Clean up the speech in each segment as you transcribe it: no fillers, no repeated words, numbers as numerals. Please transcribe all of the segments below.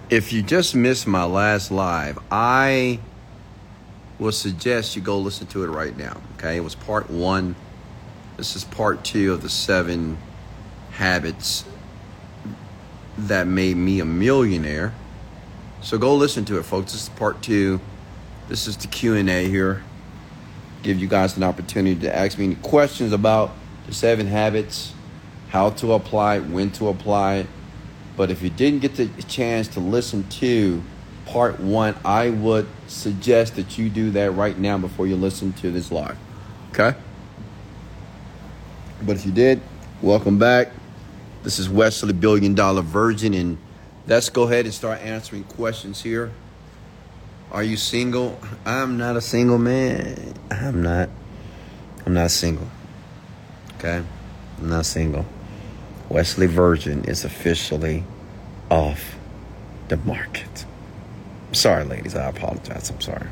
If you just missed my last live, I will suggest you go listen to it right now. Okay, it was part 1. This is part 2 of the 7 habits that made me a millionaire. So go listen to it, folks. This is part 2. This is the Q&A here. Give you guys an opportunity to ask me any questions about the 7 habits, how to apply it, when to apply it. But if you didn't get the chance to listen to part 1, I would suggest that you do that right now before you listen to this live. Okay? But if you did, welcome back. This is Wesley, $1 Billion Virgin, and let's go ahead and start answering questions here. Are you single? I'm not a single man. I'm not single. Okay? I'm not single. Wesley Virgin is officially off the market. I'm sorry, ladies. I apologize. I'm sorry.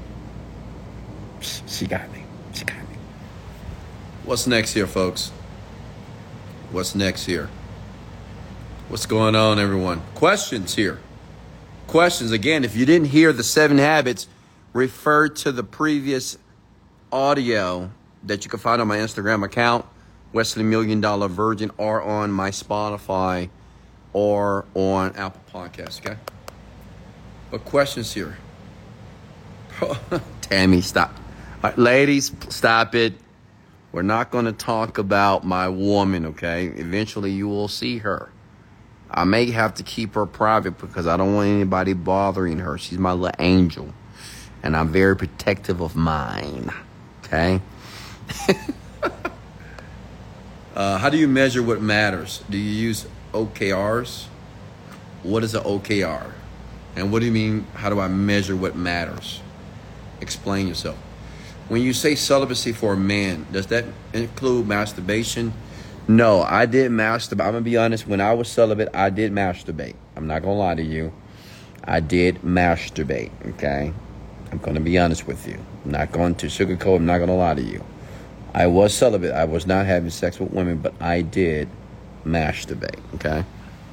She got me. What's next here, folks? What's next here? What's going on, everyone? Questions here. Questions. Again, if you didn't hear the 7 habits, refer to the previous audio that you can find on my Instagram account, Wesley $1 Million Virgin, or on my Spotify or on Apple Podcasts, okay? But questions here. Tammy, stop. All right, ladies, stop it. We're not going to talk about my woman, okay? Eventually, you will see her. I may have to keep her private because I don't want anybody bothering her. She's my little angel. And I'm very protective of mine, okay? How do you measure what matters? Do you use OKRs? What is an OKR? And what do you mean, how do I measure what matters? Explain yourself. When you say celibacy for a man, does that include masturbation? No, I did masturbate. I'm going to be honest. When I was celibate, I did masturbate. I'm not going to lie to you. I did masturbate, okay? I'm going to be honest with you. I'm not going to sugarcoat. I'm not going to lie to you. I was celibate. I was not having sex with women, but I did masturbate, okay?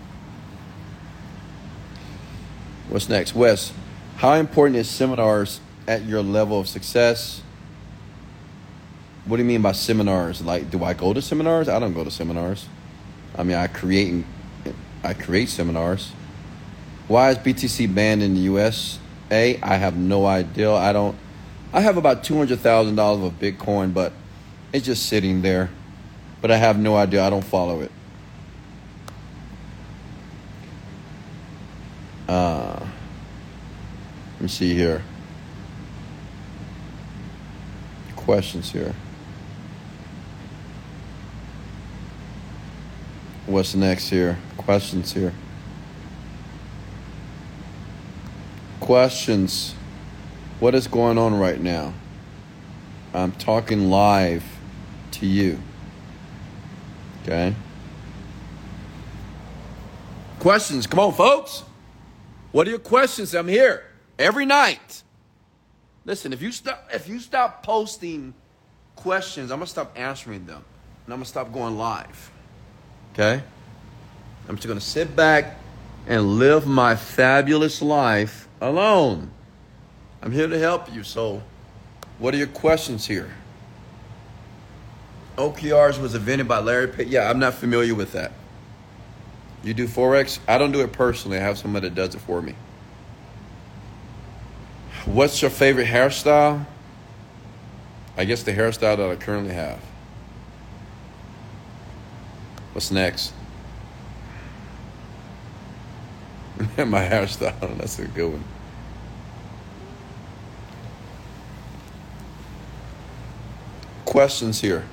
What's next? Wes, how important is seminars at your level of success? What do you mean by seminars? Like, do I go to seminars? I don't go to seminars. I mean, I create seminars. Why is BTC banned in the USA? I have no idea. I have about $200,000 of Bitcoin, but it's just sitting there. But I have no idea. I don't follow it. Let me see here. Questions here. What's next here? Questions here. Questions. What is going on right now? I'm talking live to you. Okay? Questions. Come on, folks. What are your questions? I'm here every night. Listen, if you stop posting questions, I'm going to stop answering them. And I'm going to stop going live. Okay? I'm just going to sit back and live my fabulous life alone. I'm here to help you. So, what are your questions here? OKRs was invented by Larry Page. Yeah, I'm not familiar with that. You do Forex? I don't do it personally. I have somebody that does it for me. What's your favorite hairstyle? I guess the hairstyle that I currently have. What's next? My hairstyle. That's a good one. Questions here.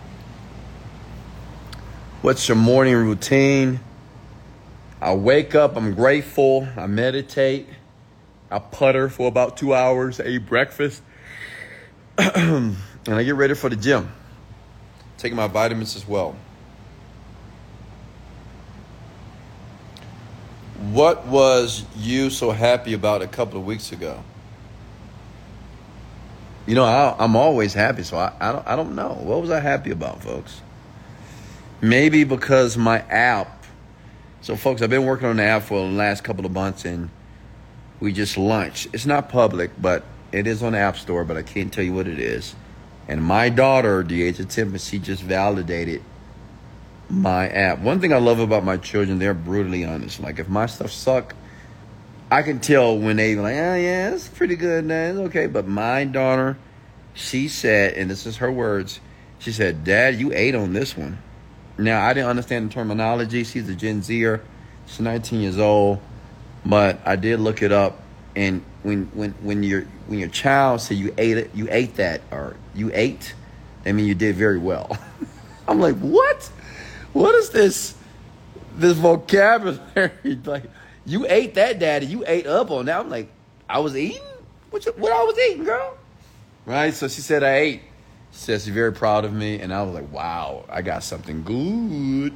What's your morning routine? I wake up, I'm grateful, I meditate, I putter for about 2 hours, I eat breakfast, and I get ready for the gym. Taking my vitamins as well. What was you so happy about a couple of weeks ago? You know, I'm always happy, so I don't know. What was I happy about, folks? Maybe because my app So, folks, I've been working on the app for the last couple of months, and we just launched. It's not public, but it is on the App Store, but I can't tell you what it is. And my daughter, the age of 10, she just validated my app. One thing I love about my children, they're brutally honest. Like, if my stuff suck, I can tell when they like, oh, yeah, it's pretty good, man. It's okay. But my daughter, she said, and this is her words, she said, Dad, you ate on this one. Now, I didn't understand the terminology. She's a Gen Zer. She's 19 years old. But I did look it up. And when your child said you ate that, or you ate, I mean, you did very well. I'm like, what? What is this vocabulary? Like, you ate that, Daddy. You ate up on that. I'm like, I was eating? What I was eating, girl? Right? So she said I ate. She said she's very proud of me. And I was like, wow, I got something good.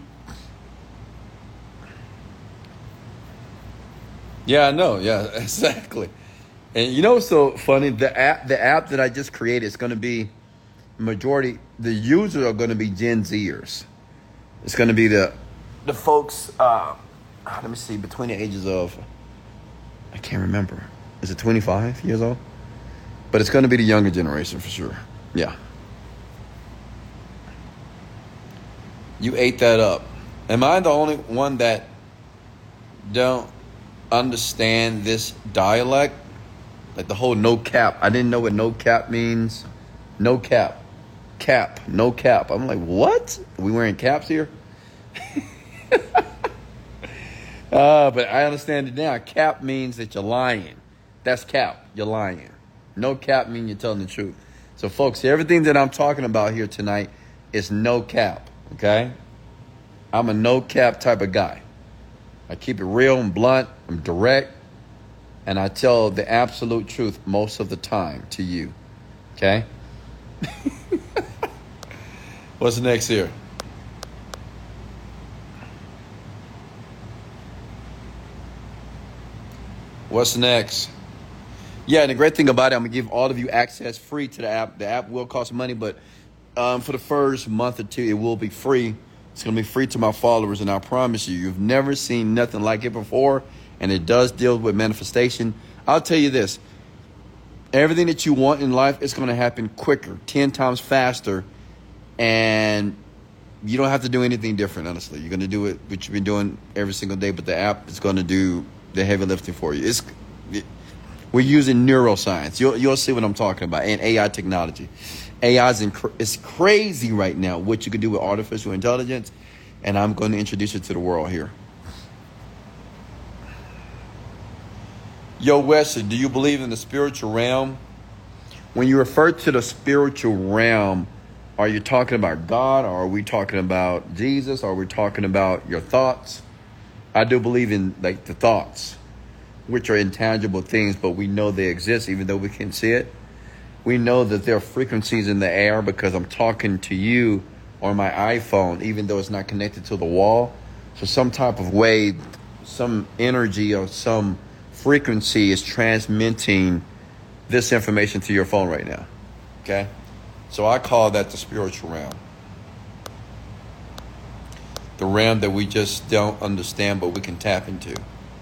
Yeah, I know. Yeah, exactly. And you know what's so funny? The app that I just created is going to be majority. The users are going to be Gen Zers. It's going to be the folks. Let me see, between the ages of, I can't remember. Is it 25 years old? But it's going to be the younger generation for sure. Yeah. You ate that up. Am I the only one that don't understand this dialect? Like the whole no cap. I didn't know what no cap means. No cap. Cap. No cap. I'm like, what? Are we wearing caps here? But I understand it now. Cap means that you're lying. That's cap. You're lying. No cap means you're telling the truth. So, folks, everything that I'm talking about here tonight is no cap. Okay? I'm a no cap type of guy. I keep it real and blunt. I'm direct. And I tell the absolute truth most of the time to you. Okay? What's next here? What's next? Yeah, and the great thing about it, I'm going to give all of you access free to the app. The app will cost money, but for the first month or two, it will be free. It's going to be free to my followers, and I promise you, you've never seen nothing like it before, and it does deal with manifestation. I'll tell you this. Everything that you want in life is going to happen quicker, 10 times faster, and you don't have to do anything different, honestly. You're going to do it, what you've been doing every single day, but the app is going to do the heavy lifting for you. We're using neuroscience. You'll see what I'm talking about, and AI technology. AI is crazy right now, what you can do with artificial intelligence, and I'm going to introduce it to the world here. Yo, Wesley, do you believe in the spiritual realm? When you refer to the spiritual realm, are you talking about God, or are we talking about Jesus, or are we talking about your thoughts? I do believe in like the thoughts, which are intangible things, but we know they exist even though we can't see it. We know that there are frequencies in the air because I'm talking to you on my iPhone, even though it's not connected to the wall. So some type of way, some energy or some frequency is transmitting this information to your phone right now. Okay? So I call that the spiritual realm. The realm that we just don't understand, but we can tap into.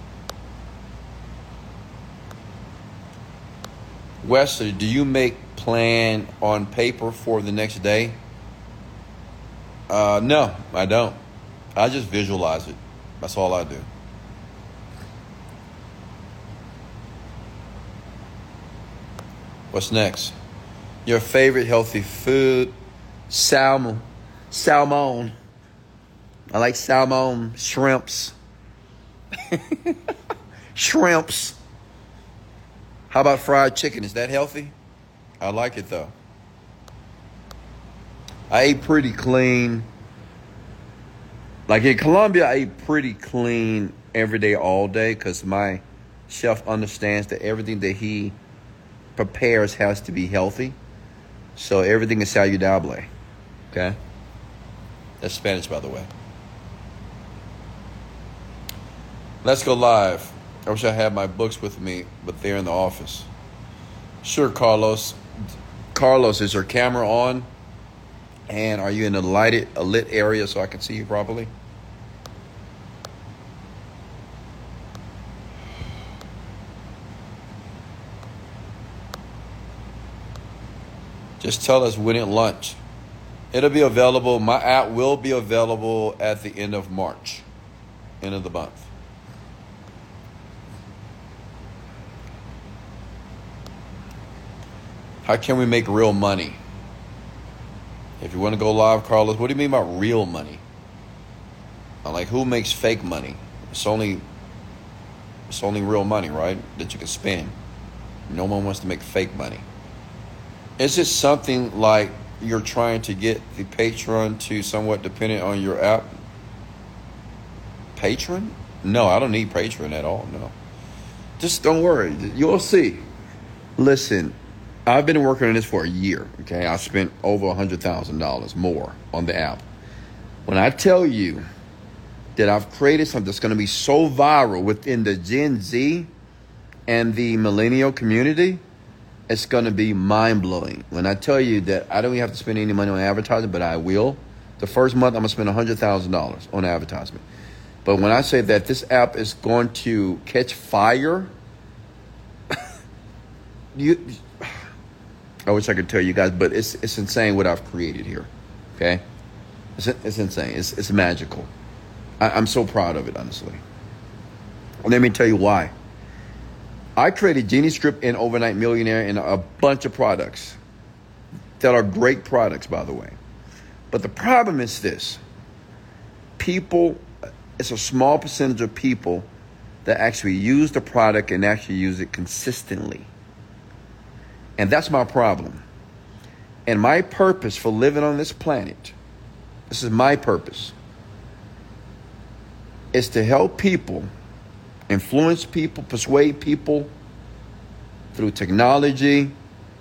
Wesley, do you make plan on paper for the next day? No, I don't. I just visualize it. That's all I do. What's next? Your favorite healthy food? Salmon. Salmon. I like salmon, shrimps. Shrimps. How about fried chicken? Is that healthy? I like it though. I ate pretty clean. Like in Colombia, I eat pretty clean every day, all day, because my chef understands that everything that he prepares has to be healthy. So everything is saludable. Okay? That's Spanish, by the way. Let's go live. I wish I had my books with me, but they're in the office. Sure, Carlos. Carlos, is your camera on? And are you in a lit area so I can see you properly? Just tell us when it launch. It'll be available. My app will be available at the end of March, end of the month. How can we make real money? If you want to go live, Carlos, what do you mean by real money? I'm like, who makes fake money? It's only real money, right? That you can spend. No one wants to make fake money. Is it something like you're trying to get the patron to somewhat dependent on your app? Patron? No, I don't need patron at all. No. Just don't worry. You'll see. Listen, I've been working on this for a year. Okay, I spent over $100,000 more on the app. When I tell you that I've created something that's going to be so viral within the Gen Z and the millennial community, it's going to be mind-blowing. When I tell you that I don't even have to spend any money on advertising, but I will. The first month, I'm going to spend $100,000 on advertisement. But when I say that this app is going to catch fire, I wish I could tell you guys, but it's insane what I've created here. Okay? It's insane. It's magical. I'm so proud of it, honestly. Let me tell you why. I created Genie Script and Overnight Millionaire and a bunch of products that are great products, by the way. But the problem is this. People, it's a small percentage of people that actually use the product and actually use it consistently. And that's my problem. And my purpose for living on this planet, this is my purpose, is to help people, influence people, persuade people through technology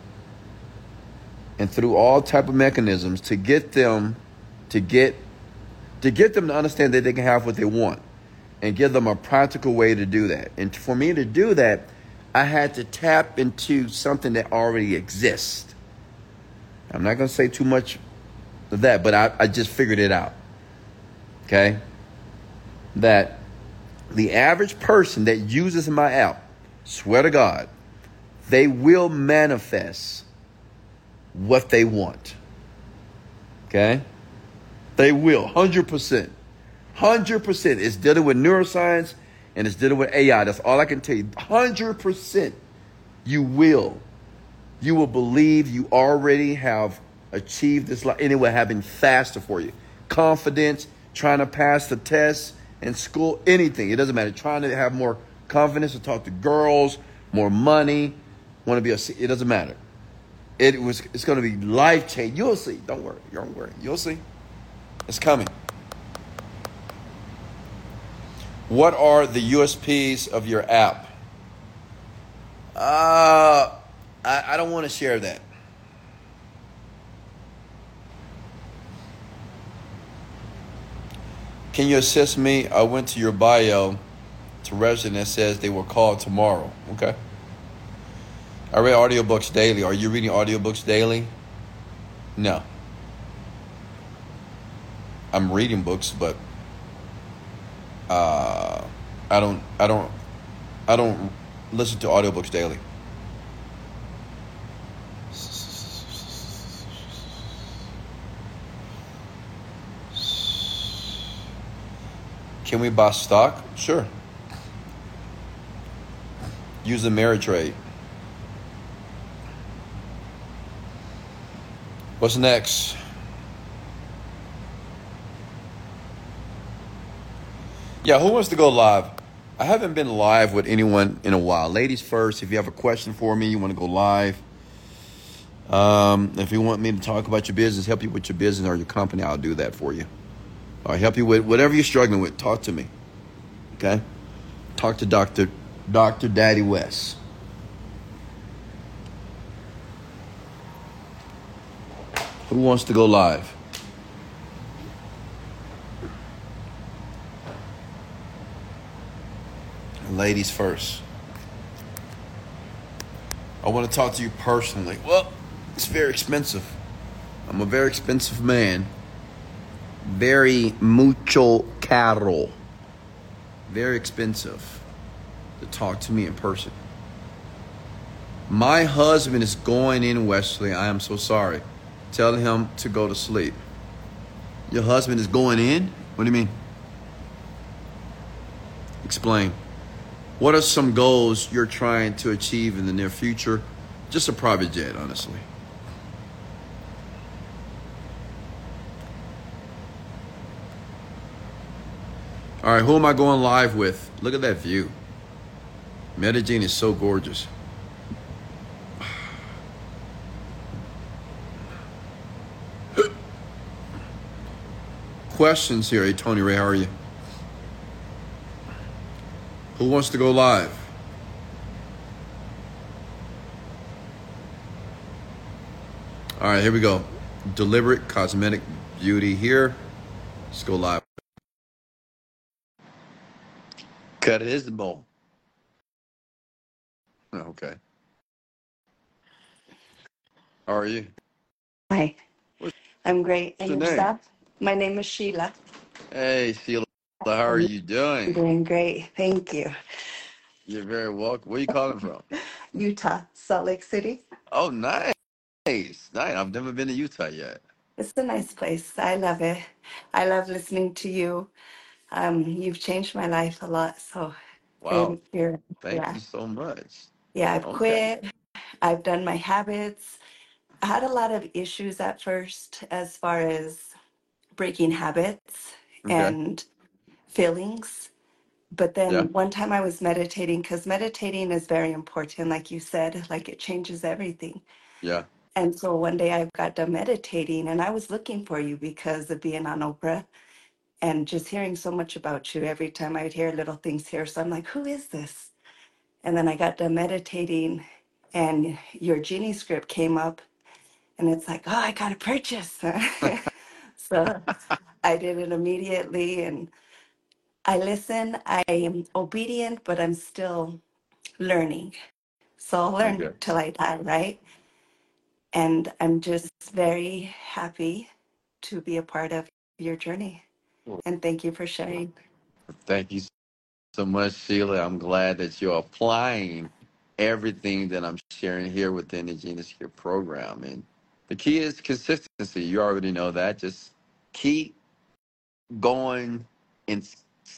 and through all type of mechanisms to get them to understand that they can have what they want and give them a practical way to do that. And for me to do that, I had to tap into something that already exists. I'm not going to say too much of that, but I just figured it out. Okay? That the average person that uses my app, swear to God, they will manifest what they want. Okay? They will, 100%. 100%. It's dealing with neuroscience and it's dealing with AI. That's all I can tell you. 100%. You will. You will believe you already have achieved this life, and it will happen faster for you. Confidence, trying to pass the test in school, anything. It doesn't matter. Trying to have more confidence to talk to girls, more money, want to be it doesn't matter. It's going to be life-changing. You'll see. Don't worry. Don't worry. You'll see. It's coming. What are the USPs of your app? I don't want to share that. Can you assist me? I went to your bio to register and it says they will call tomorrow. Okay. I read audiobooks daily. Are you reading audiobooks daily? No. I'm reading books, but I don't listen to audiobooks daily. Can we buy stock? Sure. Use Ameritrade. What's next? Yeah, who wants to go live? I haven't been live with anyone in a while. Ladies first, if you have a question for me, you want to go live. If you want me to talk about your business, help you with your business or your company, I'll do that for you. I'll help you with whatever you're struggling with. Talk to me. Okay? Talk to Dr. Daddy West. Who wants to go live? Ladies first. I want to talk to you personally. Well, it's very expensive. I'm a very expensive man. Very mucho caro. Very expensive to talk to me in person. My husband is going in, Wesley. I am so sorry. Tell him to go to sleep. Your husband is going in? What do you mean? Explain. What are some goals you're trying to achieve in the near future? Just a private jet, honestly. All right, who am I going live with? Look at that view. Medellin is so gorgeous. Questions here. Hey, Tony Ray, how are you? Who wants to go live? All right, here we go. Deliberate cosmetic beauty here. Let's go live. Cut it is the bowl. Okay. How are you? Hi, What's I'm great. And your name? yourself? My name is Sheila. Hey, Sheila. How are I'm you doing? doing great. Thank you. You're very welcome. Where are you calling from? Utah, Salt Lake City. Oh, nice. Nice. I've never been to Utah yet. It's a nice place. I love it. I love listening to you. You've changed my life a lot. So Wow. Thank yeah, you so much. yeah. I've Okay. quit. I've done my habits. I had a lot of issues at first as far as breaking habits Okay. and feelings. But Yeah. then one time I was meditating because meditating is very important, like you said, like it changes everything. Yeah. And so one day I got done meditating and I was looking for you because of being on Oprah and just hearing so much about you every time I'd hear little things here. So I'm like, who is this? And then I got done meditating and your Genie script came up and it's like, oh, I got to purchase. So I did it immediately and I listen. I am obedient, but I'm still learning. So I'll learn Okay. till I die, right? And I'm just very happy to be a part of your journey. Well, And thank you for sharing. thank you so much, Sheila. I'm glad that you're applying everything that I'm sharing here within the Genius Care program. And the key is consistency. You already know that. Just keep going and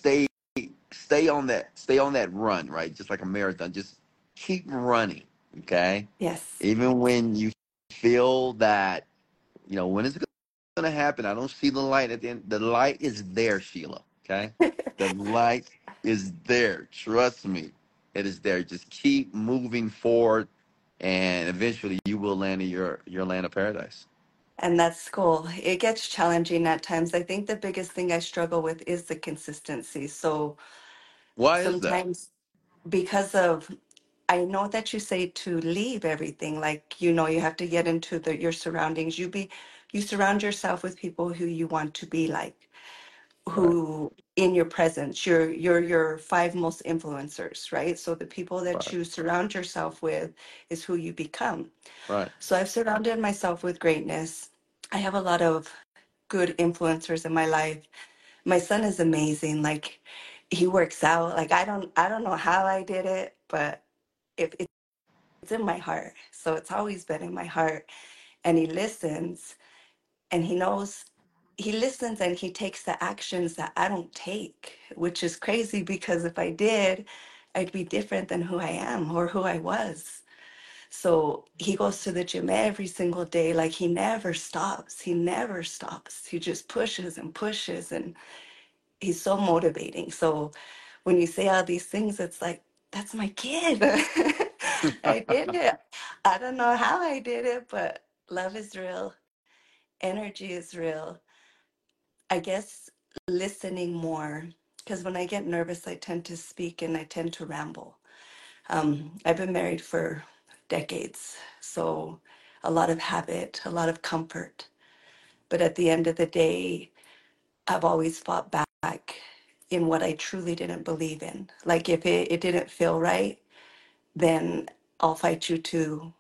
stay on that run, right? Just like a marathon. Just keep running. Okay. Yes. Even when you feel that, when is it going to happen? I don't see the light at the end. The light is there, Sheila. Okay. The light is there. Trust me. It is there. Just keep moving forward and eventually you will land in your land of paradise. And that's cool. It gets challenging at times. I think the biggest thing I struggle with is the consistency. So Why is that? sometimes because of I know that you say to leave everything, like you have to get into your surroundings. You surround yourself with people who you want to be like, Right. who in your presence, you're your five most influencers, right? So the people that Right. you surround yourself with is who you become. Right. So I've surrounded myself with greatness. I have a lot of good influencers in my life. My son is amazing. Like he works out. Like I don't know how I did it, but if it's in my heart. So it's always been in my heart. And he listens and he listens and he takes the actions that I don't take, which is crazy because if I did, I'd be different than who I am or who I was. So he goes to the gym every single day. Like he never stops. He never stops. He just pushes and pushes and he's so motivating. So when you say all these things, it's like, that's my kid. I did it. I don't know how I did it, but love is real. Energy is real. I guess listening more, because when I get nervous, I tend to speak and I tend to ramble. I've been married for decades, so a lot of habit, a lot of comfort. But at the end of the day, I've always fought back in what I truly didn't believe in. Like if it didn't feel right, then I'll fight you to,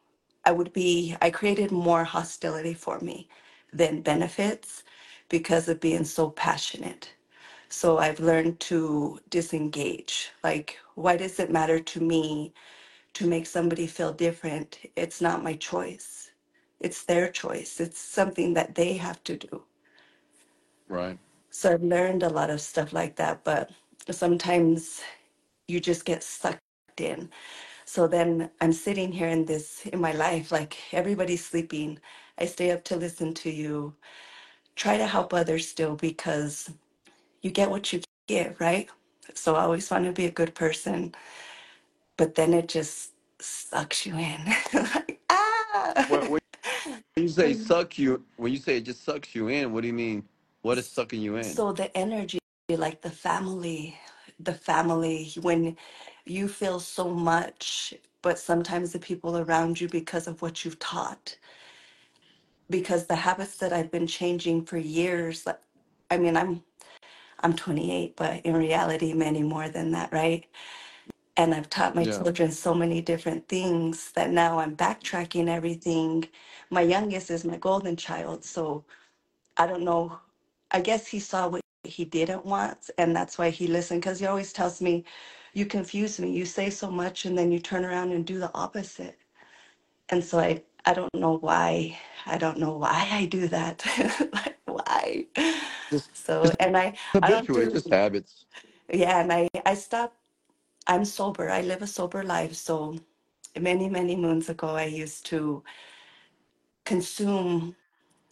I created more hostility for me than benefits because of being so passionate. So I've learned to disengage. Like, why does it matter to me to make somebody feel different. It's not my choice. It's their choice. It's something that they have to do. Right. So I've learned a lot of stuff like that, but sometimes you just get sucked in. So then I'm sitting here in my life, like everybody's sleeping. I stay up to listen to you, try to help others still because you get what you give, right? So I always want to be a good person, but then it just sucks you in. Like, ah! When you say suck you, when you say it just sucks you in, what do you mean? What is sucking you in? So the energy, like the family, when you feel so much, but sometimes the people around you, because of what you've taught, because the habits that I've been changing for years, like, I mean, I'm 28, but in reality, many more than that, right? And I've taught my Yeah. children so many different things that now I'm backtracking everything. My youngest is my golden child, so I don't know. I guess he saw what he didn't want, and that's why he listened. Because he always tells me, "You confuse me. You say so much, and then you turn around and do the opposite." And so I don't know why. I don't know why I do that. Like why? Just So it's and I don't habitual. It's do just habits. yeah, and I stopped. I'm sober. I live a sober life. So many moons ago, I used to consume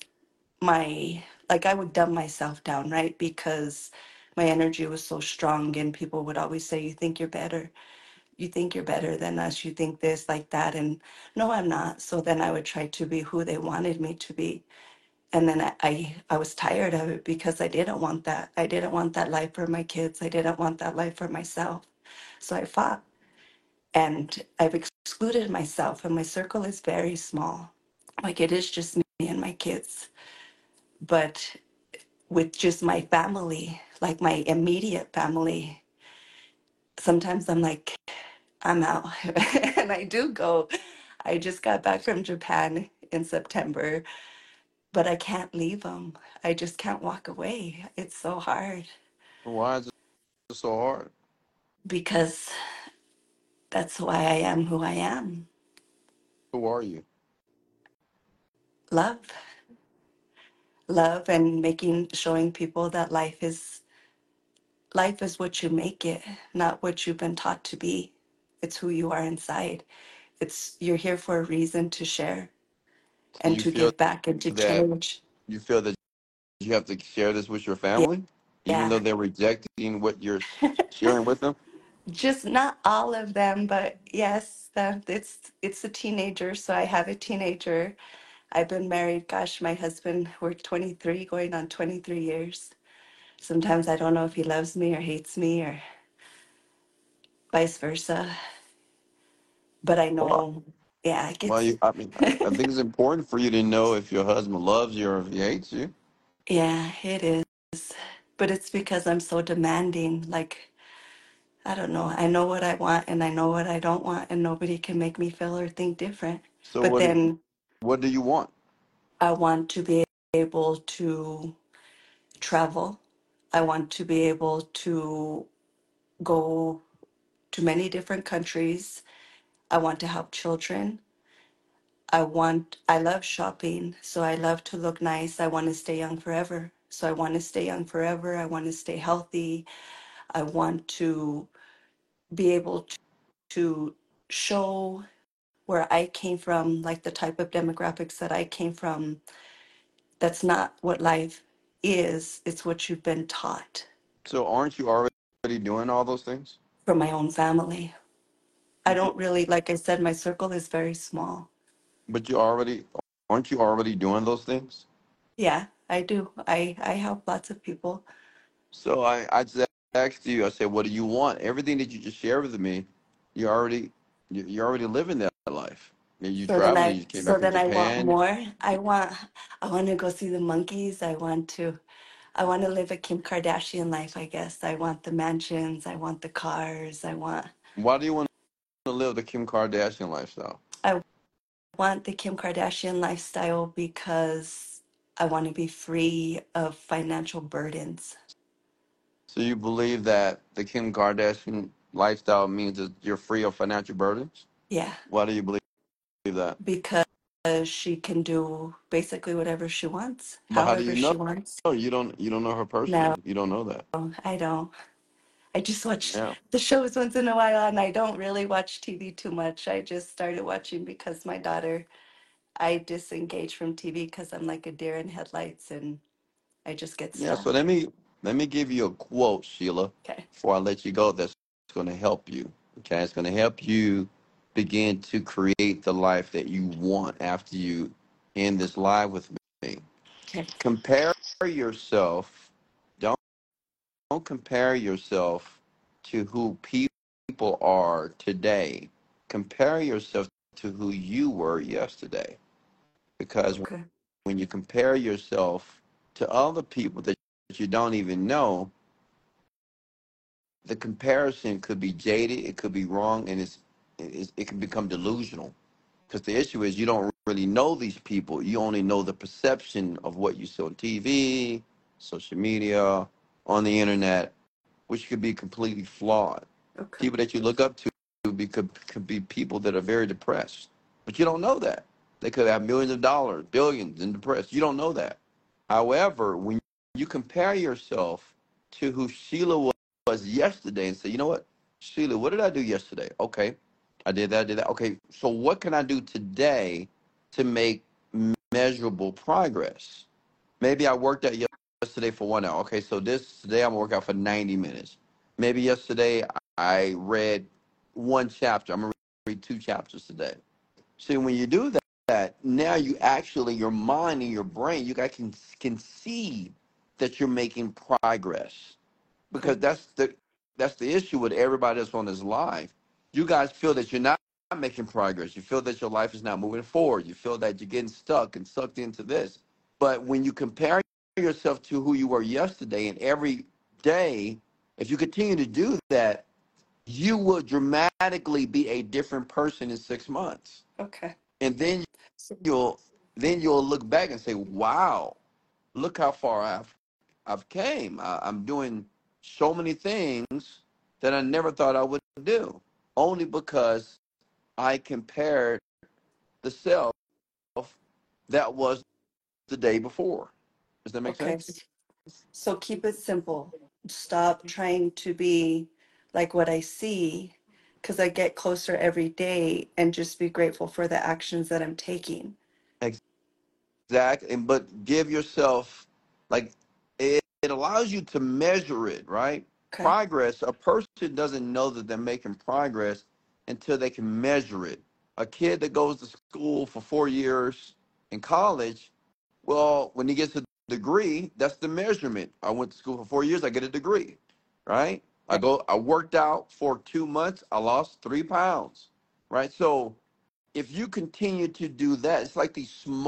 my like I would dumb myself down, right? Because my energy was so strong and people would always say, "You think you're better. You think you're better than us. You think this like that." And no, I'm not. So then I would try to be who they wanted me to be. And then I was tired of it because I didn't want that. I didn't want that life for my kids. I didn't want that life for myself. So I fought and I've excluded myself and my circle is very small. Like it is just me and my kids. But with just my family, like my immediate family, sometimes I'm like, I'm out. And I do go. I just got back from Japan in September, but I can't leave them. I just can't walk away. It's so hard Why is it so hard? because that's why I am who I am. Who are you? Love, love, and showing people that life is what you make it, not what you've been taught to be. It's who you are inside. You're here for a reason to share So and to give back and to that change. you feel that you have to share this with your Yeah, family, even yeah. though they're rejecting what you're sharing with them. Just not all of them, but yes, it's a teenager. So I have a teenager. I've been married, gosh, my husband, we're 23, going on 23 years. Sometimes I don't know if he loves me or hates me or vice versa, but I Well, know, yeah, it well, gets, I mean, I think it's important for you to know if your husband loves you or if he hates you. yeah, it is. But it's because I'm so demanding. Like, I don't know. I know what I want and I know what I don't want, and nobody can make me feel or think different. So But then what do you want? I want to be able to travel. I want to be able to go to many different countries. I want to help children. I love shopping, so I love to look nice. I want to stay young forever. So I want to stay young forever. I want to stay healthy. I want to be able to show where I came from, like the type of demographics that I came from. That's not what life is, it's what you've been taught So aren't you already doing all those things? from my own family. I don't really, like I said, my circle is very small. But you already aren't you already doing those things? Yeah, I do. I help lots of people. So I just asked you. I said, what do you want? Everything that you just shared with me, you already you're already living that life. You traveling. You came back So from then I want Japan. more. I want to go see the monkeys. I want to live a Kim Kardashian life, I guess. I want the mansions, I want the cars, Why do you want to live the Kim Kardashian lifestyle? I want the Kim Kardashian lifestyle because I want to be free of financial burdens. So you believe that the Kim Kardashian lifestyle means that you're free of financial burdens? Yeah, Why do you believe that? because she can do basically whatever she wants, But how do however you she know? wants. You don't know her No, personally. You don't know that. I don't. I just watch Yeah. the shows once in a while, and I don't really watch TV too much. I just started watching because my daughter, I disengage from TV because I'm like a deer in headlights and I just get Yeah. So stuck. let me give you a quote, Sheila, Okay. before I let you go. That's going to help you. Okay. It's going to help you begin to create the life that you want after you end this live with me. Okay. Compare yourself. Don't compare yourself to who people are today. Compare yourself to who you were yesterday. Because Okay. when you compare yourself to other people that you don't even know, the comparison could be jaded, it could be wrong, and it can become delusional. Because the issue is you don't really know these people. You only know the perception of what you see on TV, social media, on the internet, which could be completely flawed. Okay. People that you look up to could be people that are very depressed, but you don't know that. They could have millions of dollars, billions, and depressed. You don't know that. However, when you compare yourself to who Sheila was yesterday and say, you know what, Sheila, what did I do yesterday? Okay, I did that. Okay, so what can I do today to make measurable progress? Maybe I worked out yesterday for 1 hour. Okay, so this today I'm gonna work out for 90 minutes. Maybe yesterday I read one chapter. I'm gonna read two chapters today. See, when you do that, now you actually your mind and your brain, you guys can see that you're making progress because Okay. that's the issue with everybody that's on this live. You guys feel that you're not making progress. You feel that your life is not moving forward. You feel that you're getting stuck and sucked into this. But when you compare yourself to who you were yesterday and every day, if you continue to do that, you will dramatically be a different person in 6 months. Okay. And So, you'll you'll look back and say, "Wow, look how far I've came. I'm doing so many things that I never thought I would do, only because I compared the self that was the day before." Does that make okay. sense? So keep it simple. Stop trying to be like what I see because I get closer every day and just be grateful for the actions that I'm taking. Exactly. And but give yourself like it allows you to measure it, right? Okay. Progress, a person doesn't know that they're making progress until they can measure it. A kid that goes to school for 4 years in college, well, when he gets a degree, that's the measurement. I went to school for 4 years, I get a degree, right? Okay. I worked out for 2 months, I lost 3 pounds, right? So if you continue to do that, it's like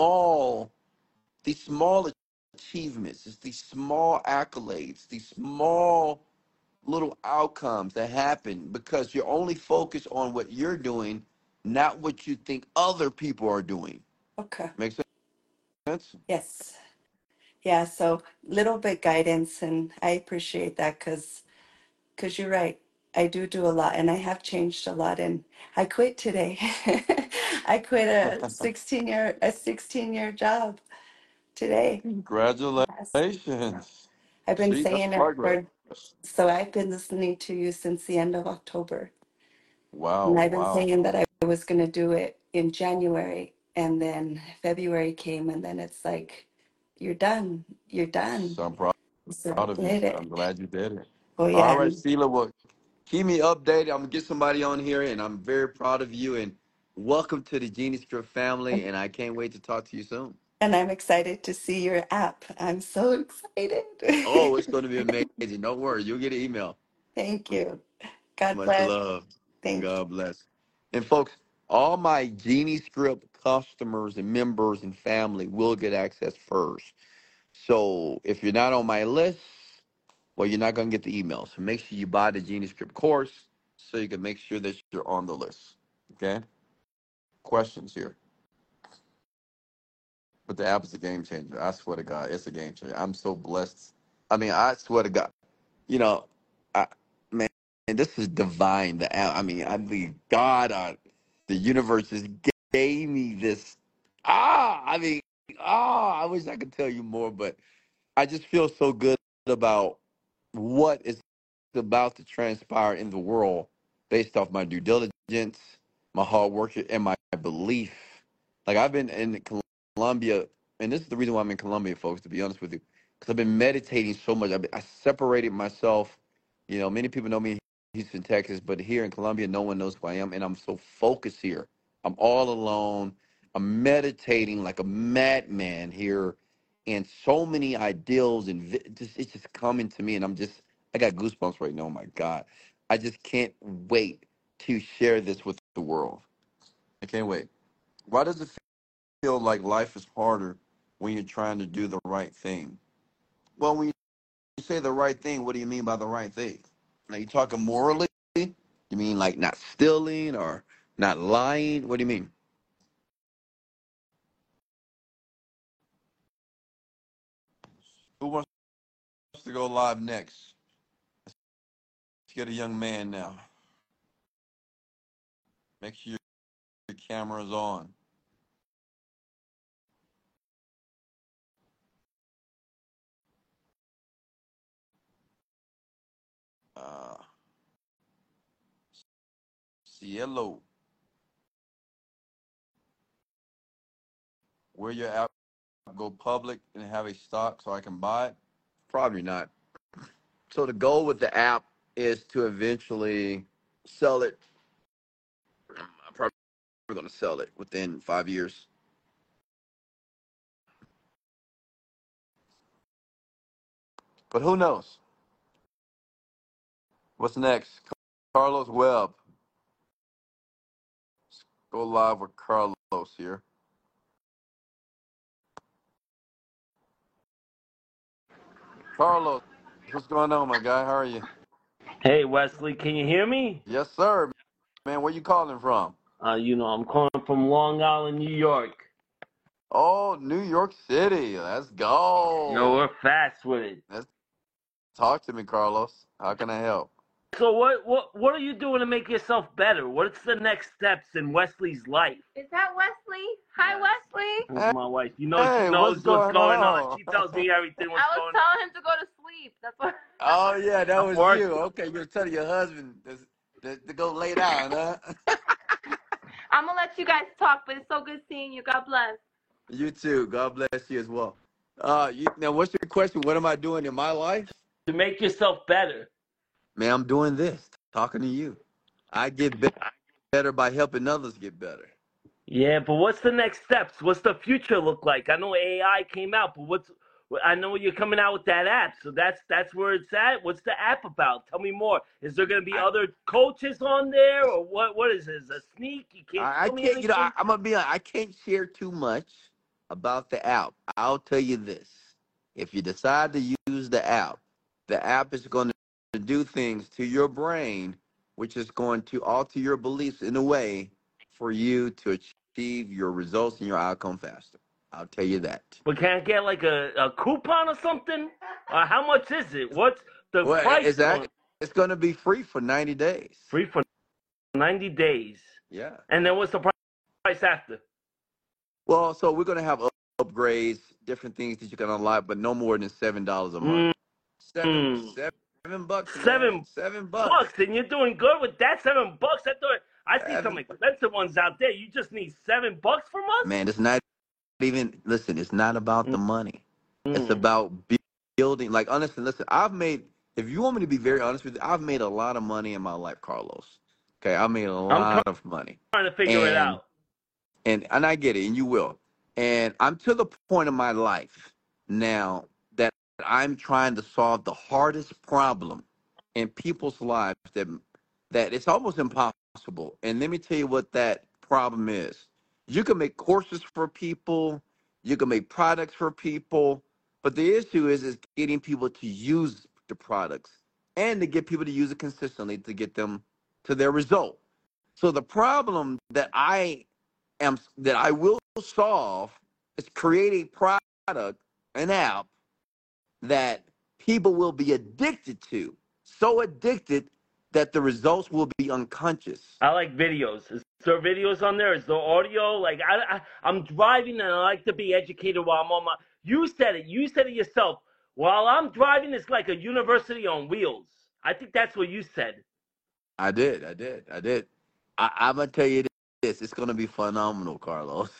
these small achievements, it's these small accolades, these small little outcomes that happen because you're only focused on what you're doing, not what you think other people are doing. Okay. Makes sense? Yes. Yeah. So little bit guidance, and I appreciate that because you're right. I do a lot, and I have changed a lot. And I quit today. I quit a 16-year job today. Yes. Congratulations. I've been See, that's saying it progress. for, so I've been listening to you since the end of October. Wow, And I've been wow. saying that I was going to do it in January. And then February came, and then it's like, you're done. You're done. So I'm proud So I of you. did it. I'm glad you did it. Oh, All yeah. right, Sheila. Well, keep me updated. I'm gonna get somebody on here, and I'm very proud of you. And welcome to the Genie Script family. And I can't wait to talk to you soon. And I'm excited to see your app. I'm so excited. Oh, it's going to be amazing. Don't worry, you'll get an email. Thank you. God Much bless. love. Thank you. God bless. And folks, all my Genie Script customers and members and family will get access first. So if you're not on my list, well, you're not going to get the email. So make sure you buy the Genie Script course so you can make sure that you're on the list. Okay? Questions here. But the app is a game changer. I swear to God, it's a game changer. I'm so blessed. I mean, I swear to God, you know, I, man, this is divine. The app. I mean, God. The universe just gave me this. I mean, I wish I could tell you more, but I just feel so good about what is about to transpire in the world based off my due diligence, my hard work, and my belief. Like I've been in Colombia, and this is the reason why I'm in Colombia, folks, to be honest with you, because I've been meditating so much. I separated myself. You know, many people know me in Houston, Texas, but here in Colombia, no one knows who I am, and I'm so focused here. I'm all alone. I'm meditating like a madman here, and so many ideals and it's just coming to me, and I got goosebumps right now. Oh my God, I just can't wait to share this with the world. I can't wait. Why does it feel like life is harder when you're trying to do the right thing? Well, when you say the right thing, what do you mean by the right thing? Are you talking morally? You mean like not stealing or not lying? What do you mean? Who wants to go live next? Let's get a young man now. Make sure your camera's on. Uh, Cielo, where your app go public and have a stock so I can buy it? Probably not. So the goal with the app is to eventually sell it. I'm probably going to sell it within 5 years. But who knows? What's next? Carlos Webb. Let's go live with Carlos here. Carlos, what's going on, my guy? How are you? Hey Wesley, can you hear me? Yes, sir. Man, where you calling from? I'm calling from Long Island, New York. Oh, New York City. Let's Yo, go. we're fast with it. Let's talk to me, Carlos. How can I help? So what are you doing to make yourself better? What's the next steps in Wesley's life? Is that Wesley? Hi, Yes. Wesley. This is my wife. You know she Hey, knows what's going on. on? She tells me everything what's I was going on. telling him to go to sleep. That's what. Oh, yeah, that I'm was working. you. Okay, you're telling your husband to go lay down, huh? I'm gonna let you guys talk, but it's so good seeing you. God bless. You too. God bless you as well. Now, what's your question? What am I doing in my life? To make yourself better. Man, I'm doing this, talking to you. I get better by helping others get better. Yeah, but what's the next steps? What's the future look like? I know AI came out, but I know you're coming out with that app, so that's where it's at. What's the app about? Tell me more. Is there going to be other coaches on there, or what is this? A sneak? You can't I tell me can't, anything? I'm gonna be honest, I can't share too much about the app. I'll tell you this. If you decide to use the app is going to do things to your brain, which is going to alter your beliefs in a way for you to achieve your results and your outcome faster. I'll tell you that. But can I get like a coupon or something? How much is it? What's the Well, price on it? it's going to be free for 90 days. Free for 90 days. Yeah. And then what's the price after? Well, so we're going to have upgrades, different things that you can unlock, but no more than $7 a month. Mm. $7, man. Seven $7. bucks, and you're doing good with that. $7. I see some Seven. expensive ones out there. You just need $7 from us. Man, it's not even. Listen, it's not about the money. It's Mm. about building. Like honestly, listen. I've made. If you want me to be very honest with you, I've made a lot of money in my life, Carlos. Okay, I made a I'm lot of money, trying to figure it and out. and I get it, and you will. And I'm to the point in my life now that I'm trying to solve the hardest problem in people's lives that it's almost impossible. And let me tell you what that problem is. You can make courses for people, you can make products for people, but the issue is getting people to use the products and to get people to use it consistently to get them to their result. So the problem that I will solve is create a product, an app that people will be addicted to. So addicted that the results will be unconscious. I like videos. Is there videos on there? Is there audio? Like I'm driving and I like to be educated while I'm on my. You said it. You said it yourself. While I'm driving, it's like a university on wheels. I think that's what you said. I did. I'm gonna tell you this. It's gonna be phenomenal, Carlos.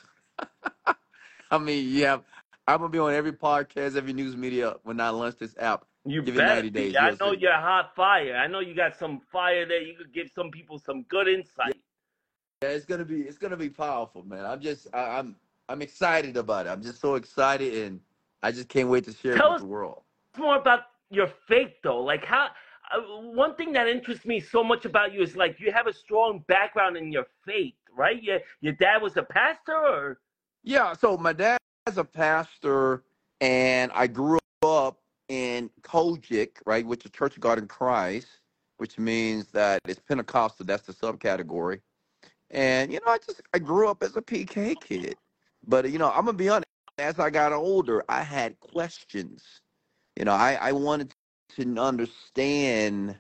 I mean, I'm gonna be on every podcast, every news media when I launch this app. You Give it better 90 be. days. I You'll know see. you're hot fire. I know you got some fire there. You could give some people some good insight. Yeah, it's gonna be powerful, man. I'm excited about it. I'm just so excited, and I just can't wait to share it Tell with us the world. more about your faith, though. Like how. One thing that interests me so much about you is like you have a strong background in your faith, right? Your dad was a pastor, or Yeah, so my dad's a pastor, and I grew up in Kojic, right, which is Church of God in Christ, which means that it's Pentecostal. That's the subcategory. And I grew up as a PK kid, but I'm gonna be honest. As I got older, I had questions. I wanted to understand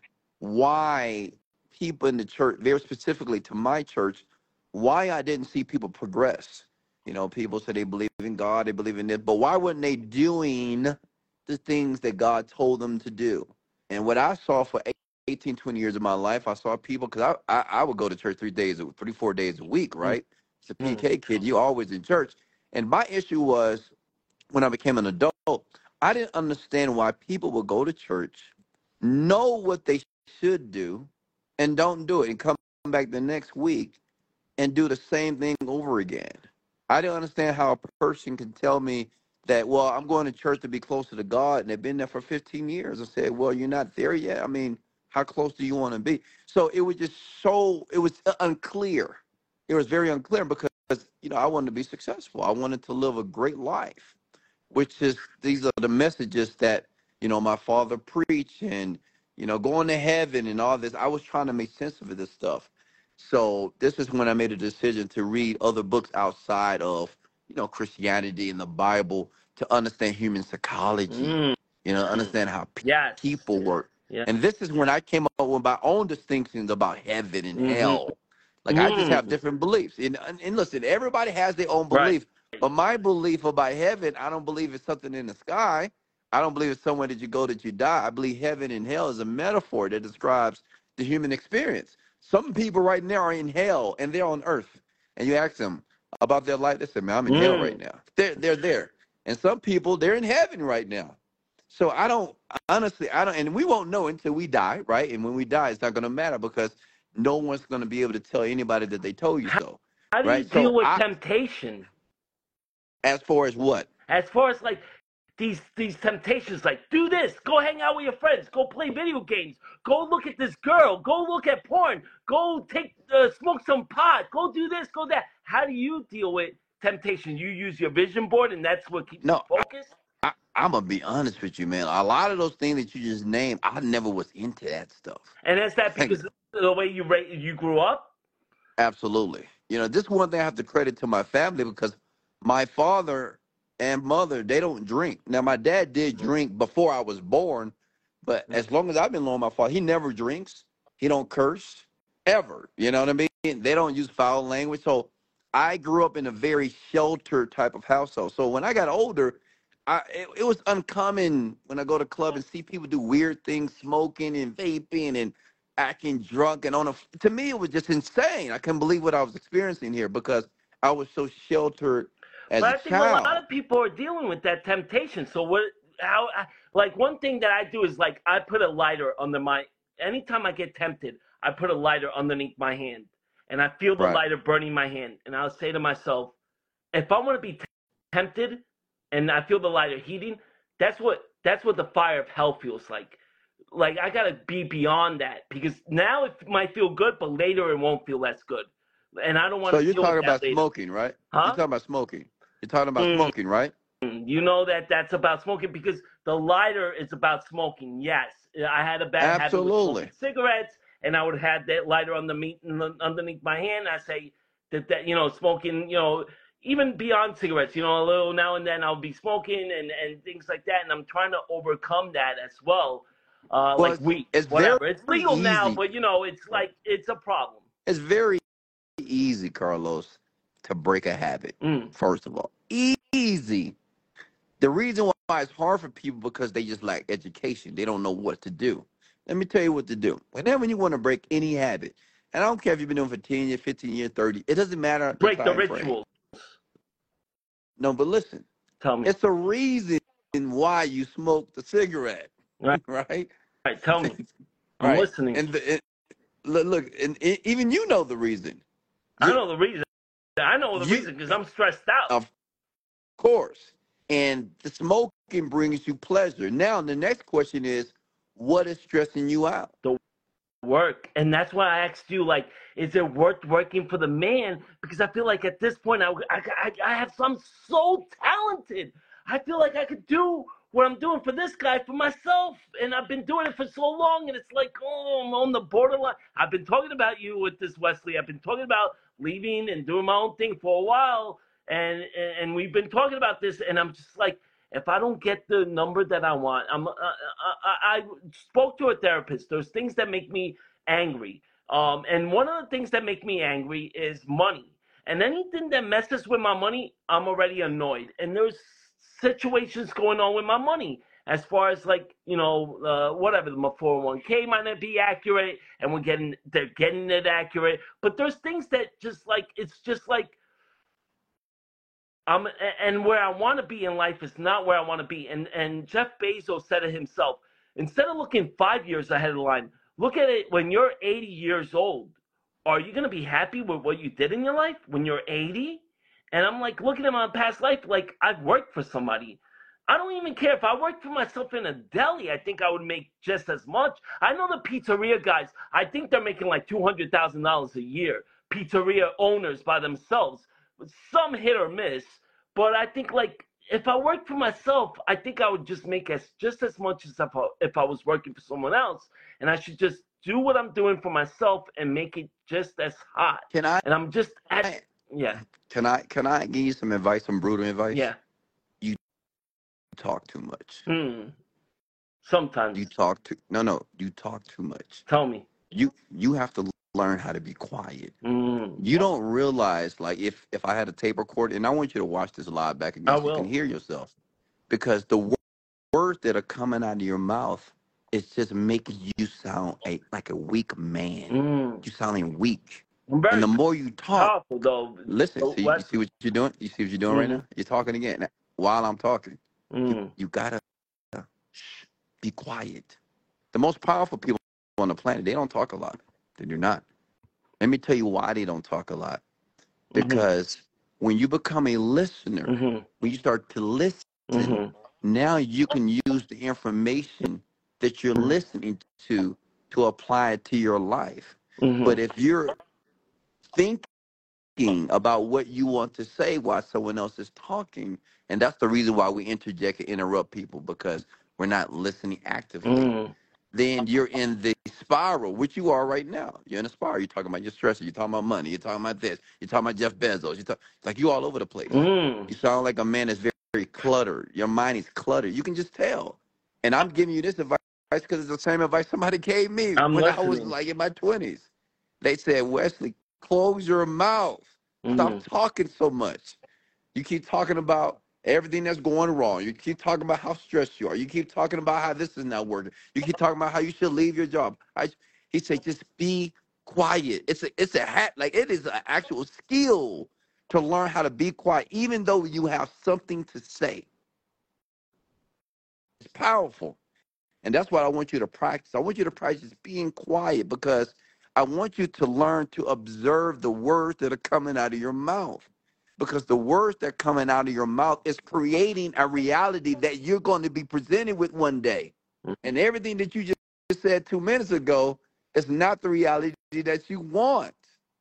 why people in the church, very specifically to my church, why I didn't see people progress. People say they believe in God, they believe in this, but why weren't they doing the things that God told them to do? And what I saw for 18, 20 years of my life, I saw people, because I would go to church 4 days a week, right? It's a PK kid, you always in church. And my issue was, when I became an adult, I didn't understand why people would go to church, know what they should do, and don't do it, and come back the next week and do the same thing over again. I didn't understand how a person can tell me that, well, I'm going to church to be closer to God, and they've been there for 15 years. I said, well, you're not there yet. I mean, how close do you want to be? So it was just it was unclear. It was very unclear because, I wanted to be successful. I wanted to live a great life, which is, these are the messages that, my father preached, and, going to heaven and all this. I was trying to make sense of this stuff. So this is when I made a decision to read other books outside of, Christianity and the Bible, to understand human psychology, understand how yes, people work. yeah, And this is when I came up with my own distinctions about heaven and mm-hmm. hell. Like, I just have different beliefs. And listen, everybody has their own Right. belief. But my belief about heaven, I don't believe it's something in the sky. I don't believe it's somewhere that you go that you die. I believe heaven and hell is a metaphor that describes the human experience. Some people right now are in hell and they're on earth. And you ask them about their life, they say, man, I'm in hell right now. They're there. And some people, they're in heaven right now. So I don't, and we won't know until we die, right? And when we die, it's not going to matter, because no one's going to be able to tell anybody that they told you so, How do you right? deal So with temptation? as far as what? As far as like these temptations, like do this, go hang out with your friends, go play video games, go look at this girl, go look at porn, go smoke some pot, go do this, go that. How do you deal with temptation? You use your vision board, and that's what keeps you No, focused? I'm going to be honest with you, man. A lot of those things that you just named, I never was into that stuff. And is that because of the way you grew up? Absolutely. This is one thing I have to credit to my family, because my father and mother, they don't drink. Now, my dad did drink before I was born, but as long as I've been knowing my father, he never drinks. He don't curse ever. You know what I mean? They don't use foul language. So I grew up in a very sheltered type of household. So when I got older, it was uncommon when I go to club and see people do weird things, smoking and vaping and acting drunk, and to me, it was just insane. I couldn't believe what I was experiencing here, because I was so sheltered as But a I think a lot child. of people are dealing with that temptation. So like one thing that I do is like I put a lighter under anytime I get tempted, I put a lighter underneath my hand, and I feel the Right. lighter burning my hand, and I'll say to myself, if I want to be tempted, and I feel the lighter heating, that's what the fire of hell feels like. Like I gotta be beyond that, because now it might feel good, but later it won't feel as good, and I don't want So to you're deal with talking that about later. smoking, right? You're Huh? talking about smoking. You're talking about Mm, smoking, right? you know that's about smoking, because the lighter is about smoking. Yes, I had a bad habit with Absolutely. smoking cigarettes, and I would have that lighter underneath my hand. I say that smoking, even beyond cigarettes, a little now and then I'll be smoking and things like that, and I'm trying to overcome that as well. Well, like weed, it's very whatever. It's legal now, easy. but you know, it's like it's a problem. It's very easy, Carlos, to break a habit. Mm. First of all, easy. The reason why it's hard for people because they just lack education. They don't know what to do. Let me tell you what to do. Whenever you want to break any habit, and I don't care if you've been doing it for 10 years, 15 years, 30, it doesn't matter the Break the time frame. ritual. No, but listen, Tell me. it's a reason why you smoke the cigarette, Right. right? Right. Tell me. I'm Right. listening. And look, and even you know the reason. I know the reason. I know the reason because I'm stressed out. Of course. And the smoking brings you pleasure. Now, the next question is, what is stressing you out? The work. And that's why I asked you, like, is it worth working for the man? Because I feel like at this point, I'm so talented. I feel like I could do what I'm doing for this guy for myself. And I've been doing it for so long. And it's like, oh, I'm on the borderline. I've been talking about you with this, Wesley. I've been talking about leaving and doing my own thing for a while. And we've been talking about this. And I'm just like, if I don't get the number that I want, I spoke to a therapist. There's things that make me angry. And one of the things that make me angry is money. And anything that messes with my money, I'm already annoyed. And there's situations going on with my money as far as like, you know, whatever, my 401k might not be accurate and they're getting it accurate. But there's things that just like, it's just like, and where I want to be in life is not where I want to be. And Jeff Bezos said it himself. Instead of looking 5 years ahead of the line, look at it when you're 80 years old. Are you going to be happy with what you did in your life when you're 80? And I'm like looking at my past life, like I've worked for somebody. I don't even care if I worked for myself in a deli. I think I would make just as much. I know the pizzeria guys. I think they're making like $200,000 a year. Pizzeria owners by themselves. Some hit or miss, but I think like if I worked for myself, I think I would just make just as much as if I was working for someone else, and I should just do what I'm doing for myself and make it just as hot. Can I? And I'm just yeah. Can I give you some advice, some brutal advice? Yeah. You talk too much. Sometimes. You talk too much. Tell me. You have to learn how to be quiet. You don't realize, like, if I had a tape recorder, and I want you to watch this live back again so you can hear yourself, because the words that are coming out of your mouth, it's just making you sound like a weak man. You sounding weak. And the more you talk, powerful, though. listen, you see what you're doing? You see what you're doing right now? You're talking again. While I'm talking, you gotta be quiet. The most powerful people on the planet, they don't talk a lot. They do not. Let me tell you why they don't talk a lot. Because when you become a listener, when you start to listen, now you can use the information that you're listening to apply it to your life. But if you're thinking about what you want to say while someone else is talking, and that's the reason why we interject and interrupt people, because we're not listening actively. Then you're in the spiral, which you are right now. You're in a spiral. You're talking about your stress. You're talking about money. You're talking about this. You're talking about Jeff Bezos. It's like you all over the place. You sound like a man that's very, very cluttered. Your mind is cluttered. You can just tell. And I'm giving you this advice because it's the same advice somebody gave me when I was like in my 20s. They said, Wesley, close your mouth. Stop talking so much. You keep talking about everything that's going wrong. You keep talking about how stressed you are. You keep talking about how this is not working. You keep talking about how you should leave your job. He said, just be quiet. It's a hat. Like, it is an actual skill to learn how to be quiet, even though you have something to say. It's powerful. And that's what I want you to practice. I want you to practice being quiet, because I want you to learn to observe the words that are coming out of your mouth. Because the words that are coming out of your mouth is creating a reality that you're going to be presented with one day. And everything that you just said 2 minutes ago is not the reality that you want.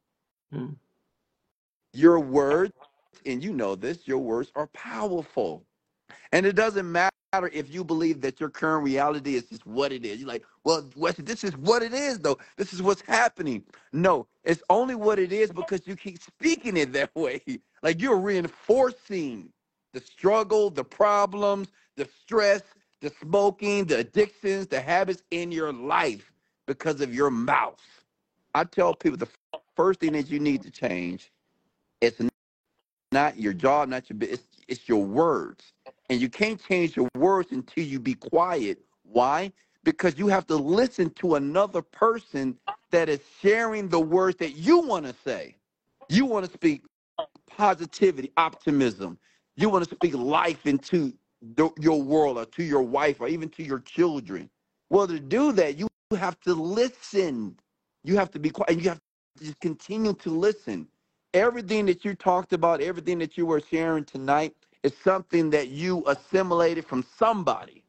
Your words, and you know this, your words are powerful. And it doesn't matter if you believe that your current reality is just what it is. You're like, well, Wesley, this is what it is, though. This is what's happening. No, it's only what it is because you keep speaking it that way. Like, you're reinforcing the struggle, the problems, the stress the smoking, the addictions, the habits in your life because of your mouth. I tell people the first thing that you need to change is not your job, not your business. It's your words. And you can't change your words until you be quiet. Why? Because you have to listen to another person that is sharing the words that you want to say. You want to speak positivity, optimism. You want to speak life into your world or to your wife or even to your children. Well, to do that, you have to listen. You have to be quiet and you have to just continue to listen. Everything that you talked about, everything that you were sharing tonight is something that you assimilated from somebody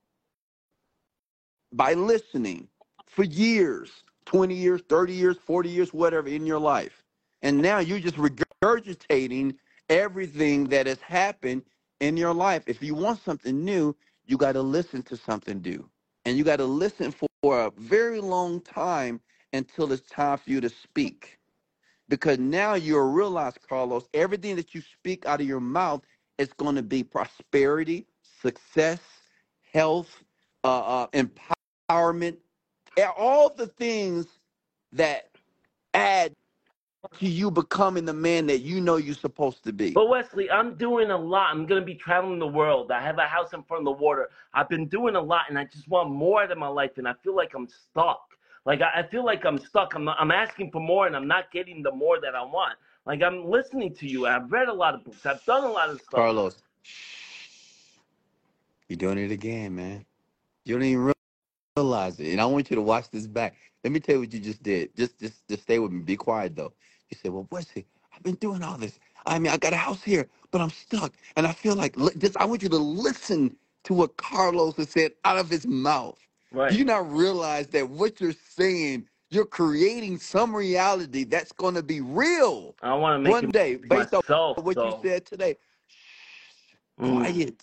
by listening for years, 20 years, 30 years, 40 years, whatever in your life. And now you're just regurgitating everything that has happened in your life. If you want something new, you got to listen to something new. And you got to listen for a very long time until it's time for you to speak. Because now you'll realize, Carlos, everything that you speak out of your mouth is going to be prosperity, success, health, empowerment, all the things that add to you becoming the man that you know you're supposed to be. But Wesley, I'm doing a lot. I'm going to be traveling the world. I have a house in front of the water. I've been doing a lot, and I just want more out of my life, and I feel like I'm stuck. Like, I feel like I'm stuck. I'm asking for more, and I'm not getting the more that I want. Like, I'm listening to you. I've read a lot of books. I've done a lot of stuff. Carlos, you're doing it again, man. You don't even realize it. And I want you to watch this back. Let me tell you what you just did. Just stay with me. Be quiet, though. You said, well, Wesley, I've been doing all this. I mean, I got a house here, but I'm stuck. And I feel like I want you to listen to what Carlos has said out of his mouth. Right. Do you not realize that what you're saying, you're creating some reality that's going to be real I want to make one it day based myself, on what you said today? Quiet.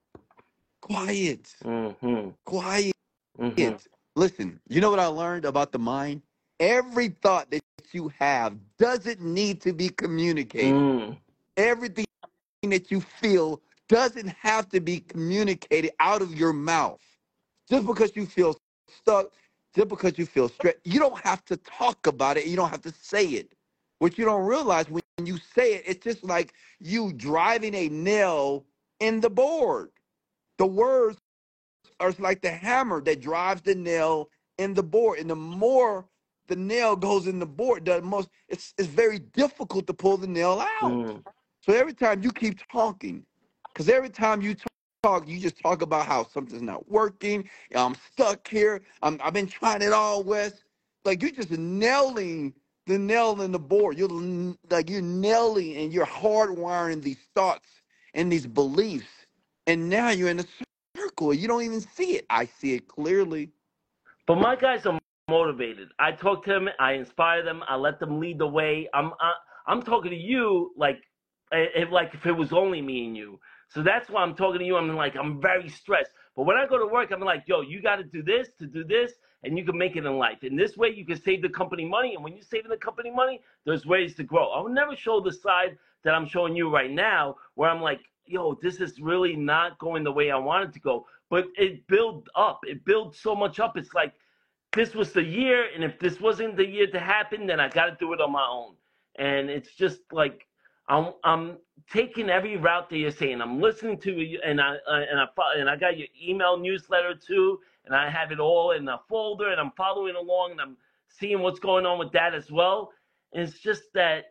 Quiet. Mm-hmm. Quiet. Mm-hmm. Listen, you know what I learned about the mind? Every thought that you have doesn't need to be communicated. Everything that you feel doesn't have to be communicated out of your mouth. Just because you feel stuck, just because you feel stressed, you don't have to talk about it. You don't have to say it. What you don't realize when you say it, it's just like you driving a nail in the board. The words are like the hammer that drives the nail in the board. And the more the nail goes in the board, the most it's very difficult to pull the nail out. So every time you keep talking, because every time you talk, you just talk about how something's not working. I'm stuck here. I've been trying it all, Wes. Like you're just nailing the nail in the board. You're nailing and you're hardwiring these thoughts and these beliefs. And now you're in a circle. You don't even see it. I see it clearly. But my guys are motivated. I talk to them. I inspire them. I let them lead the way. I'm talking to you like if it was only me and you. So that's why I'm talking to you. I'm very stressed. But when I go to work, I'm like, yo, you got to do this, and you can make it in life. In this way, you can save the company money. And when you're saving the company money, there's ways to grow. I will never show the side that I'm showing you right now, where I'm like, yo, this is really not going the way I want it to go. But it builds up. It builds so much up. It's like, this was the year, and if this wasn't the year to happen, then I got to do it on my own. And it's just like I'm taking every route that you're saying. I'm listening to you, and I got your email newsletter too, and I have it all in a folder, and I'm following along, and I'm seeing what's going on with that as well. And it's just that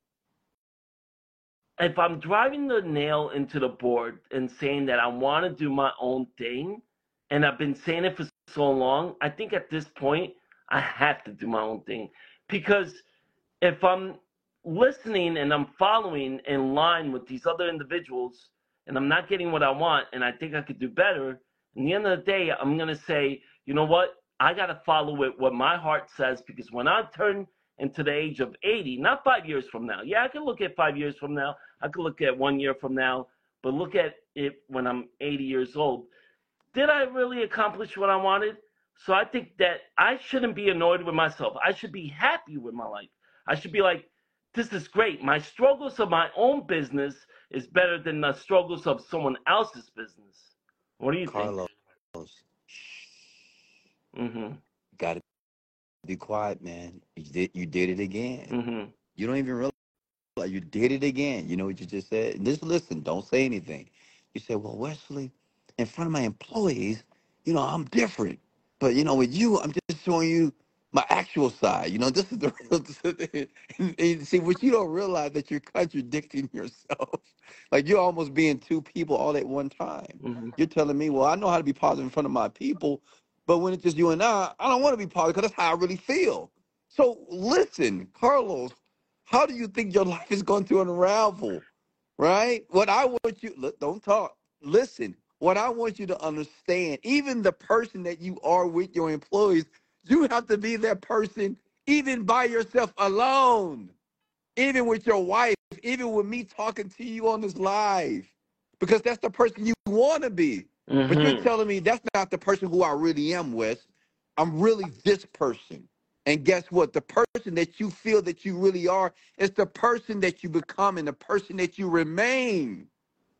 if I'm driving the nail into the board and saying that I want to do my own thing, and I've been saying it for so long, I think at this point I have to do my own thing. Because if I'm listening and I'm following in line with these other individuals and I'm not getting what I want and I think I could do better, in the end of the day, I'm going to say, you know what? I got to follow it, what my heart says, because when I turn into the age of 80, not 5 years from now. Yeah, I can look at 5 years from now. I can look at 1 year from now. But look at it when I'm 80 years old. Did I really accomplish what I wanted? So I think that I shouldn't be annoyed with myself. I should be happy with my life. I should be like, this is great. My struggles of my own business is better than the struggles of someone else's business. What do you think? Mhm. Got to be quiet, man. You did it again. Mhm. You don't even realize. Like you did it again. You know what you just said? Just listen, don't say anything. You said, well, Wesley, in front of my employees, I'm different. But, with you, I'm just showing you my actual side. This is the real and see, what you don't realize that you're contradicting yourself. Like you're almost being two people all at one time. Mhm. You're telling me, well, I know how to be positive in front of my people, but when it's just you and I don't want to be positive because that's how I really feel. So listen, Carlos, how do you think your life is going to unravel? Right? What I want you, look, don't talk. Listen, what I want you to understand, even the person that you are with your employees, you have to be that person even by yourself alone, even with your wife, even with me talking to you on this live, because that's the person you want to be. But you're Mhm. telling me that's not the person who I really am, Wes. I'm really this person. And guess what? The person that you feel that you really are is the person that you become and the person that you remain.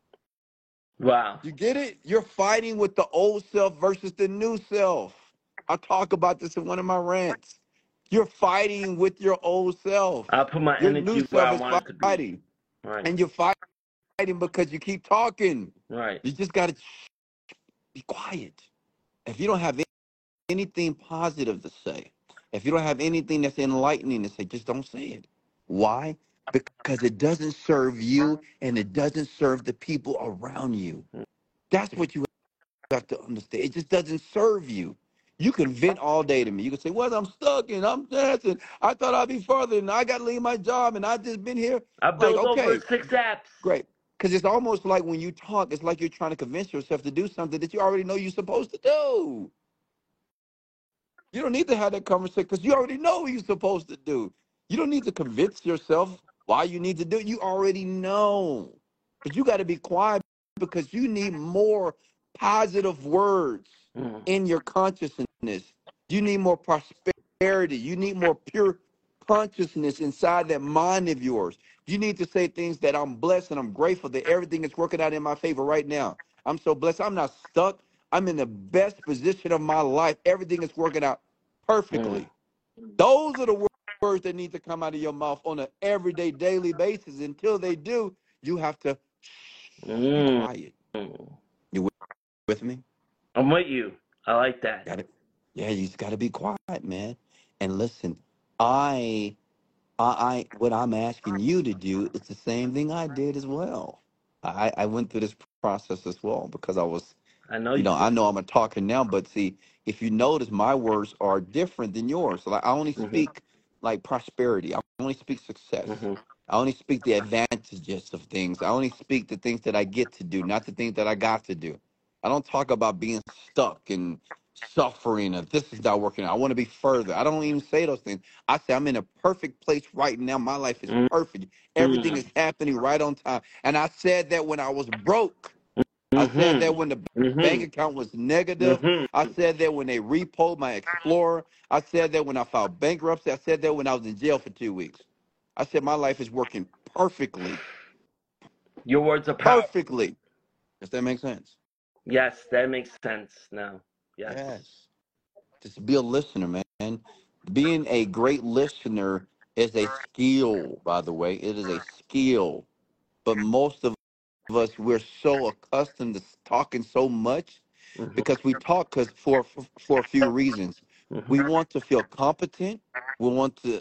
Wow. You get it? You're fighting with the old self versus the new self. I talk about this in one of my rants. You're fighting with your old self. I'll put my Your new energy where self I is want it to be. fighting. Right. And you're fighting because you keep talking. Right. You just got to be quiet. If you don't have anything positive to say, if you don't have anything that's enlightening to say, just don't say it. Why? Because it doesn't serve you and it doesn't serve the people around you. That's what you have to understand. It just doesn't serve you. You can vent all day to me. You can say, well, I'm stuck and I'm dancing. I thought I'd be further and I got to leave my job and I just been here. I Like, built over okay, 6 apps. great. Because it's almost like when you talk, it's like you're trying to convince yourself to do something that you already know you're supposed to do. You don't need to have that conversation because you already know what you're supposed to do. You don't need to convince yourself why you need to do it. You already know. But you got to be quiet because you need more positive words Mhm. in your consciousness. You need more prosperity. You need more pure consciousness inside that mind of yours. You need to say things that I'm blessed and I'm grateful that everything is working out in my favor right now. I'm so blessed. I'm not stuck. I'm in the best position of my life. Everything is working out Mhm. perfectly. Those are the words that need to come out of your mouth on an everyday, daily basis. Until they do, you have to be Mhm. quiet. You with me? I'm with you. I like that. Got it. Yeah, you just got to be quiet, man. And listen, I, what I'm asking you to do is the same thing I did as well. I went through this process as well because I was I know you I did. know I'm a talker now, but see, if you notice, my words are different than yours. So like, I only Mhm. speak like prosperity. I only speak success. Mhm. I only speak the advantages of things. I only speak the things that I get to do, not the things that I got to do. I don't talk about being stuck and suffering or this is not working out. I want to be further. I don't even say those things. I say I'm in a perfect place right now. My life is perfect. Everything Mhm. is happening right on time. And I said that when I was broke. I said that Mhm. when the bank Mhm. account was negative. Mhm. I said that when they repoed my Explorer. I said that when I filed bankruptcy. I said that when I was in jail for 2 weeks. I said my life is working perfectly, Your words are powerful. perfectly. Does that make sense? Yes, that makes sense now. Yes. Yes. Just be a listener, man. Being a great listener is a skill, by the way. It is a skill. But most of us, we're so accustomed to talking so much Mhm. because we talk because for a few reasons. We Mhm. want to feel competent. We want to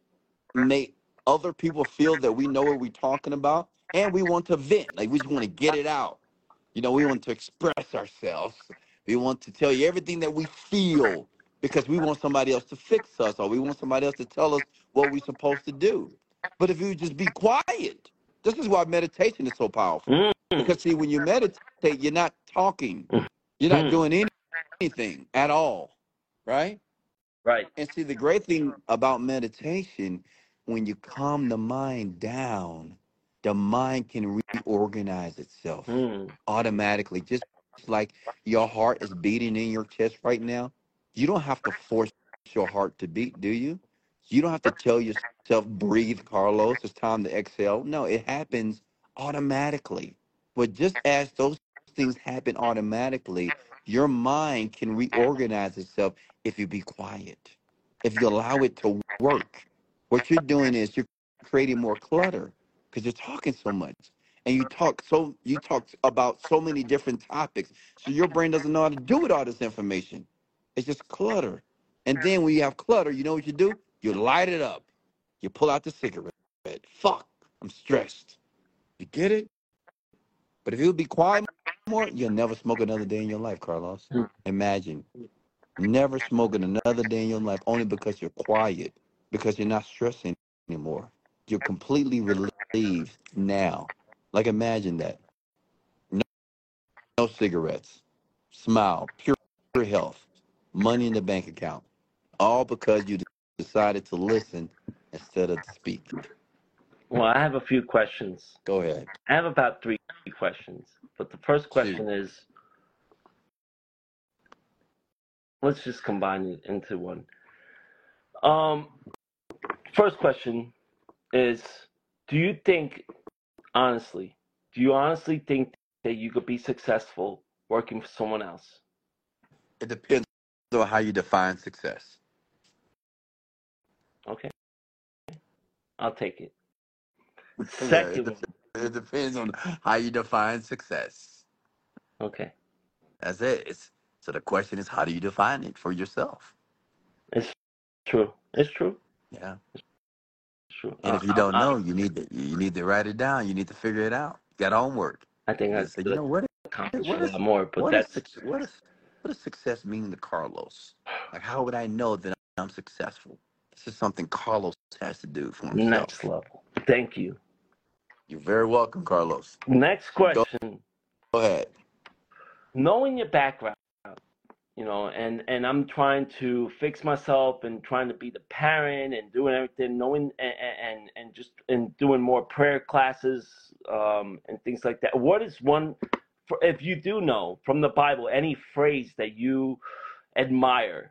make other people feel that we know what we're talking about, and we want to vent. Like we just want to get it out. We want to express ourselves. We want to tell you everything that we feel because we want somebody else to fix us or we want somebody else to tell us what we're supposed to do. But if you just be quiet, this is why meditation is so powerful. Mhm. Because see, when you meditate, you're not talking, you're not Mhm. doing anything at all, right? Right. And see, the great thing about meditation, when you calm the mind down, the mind can reorganize itself Mhm. automatically. Just like your heart is beating in your chest right now, you don't have to force your heart to beat, do you? You don't have to tell yourself, breathe, Carlos, it's time to exhale. No, it happens automatically. But just as those things happen automatically, Your mind can reorganize itself if you be quiet, if you allow it to work. What you're doing is you're creating more clutter because you're talking so much. And you talk about so many different topics. So your brain doesn't know how to do with all this information. It's just clutter. And then when you have clutter, you know what you do? You light it up. You pull out the cigarette. Fuck, I'm stressed. You get it? But if you would be quiet more, you'll never smoke another day in your life, Carlos. Imagine never smoking another day in your life only because you're quiet, because you're not stressing anymore. You're completely relieved now. Like imagine that. No, no cigarettes. Smile. Pure health. Money in the bank account. All because you decided to listen instead of to speak. Well, I have a few questions. Go ahead. I have about 3 questions. But the first question Shoot. is, let's just combine it into one. First question is, do you honestly think that you could be successful working for someone else? It depends on how you define success. Okay, I'll take it. Yeah, Second, it depends on how you define success. okay, That's it. So the question is, how do you define it for yourself? it's true. It's true. Yeah. It's true. And if you don't know, you need to write it down. You need to figure it out. You got homework. I think You I just say, could what accomplish what a is lot more, but what is that's suc- what is what does success mean to Carlos? Like, how would I know that I'm successful? This is something Carlos has to do for next himself. level. Thank you. You're very welcome, Carlos. Next Go question. ahead. Knowing your background, and I'm trying to fix myself and trying to be the parent and doing everything, knowing and doing more prayer classes and things like that. What is one, if you do know from the Bible, any phrase that you admire?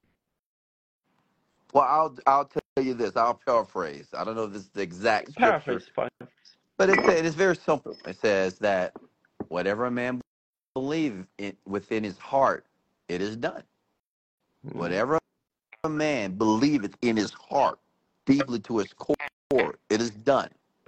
Well, I'll tell you this. I'll paraphrase. I don't know if this is the exact scripture, Paraphrase, fine. but it's very simple. It says that whatever a man believes within his heart, it is done. Whatever a man believeth in his heart, deeply to his core, it is done.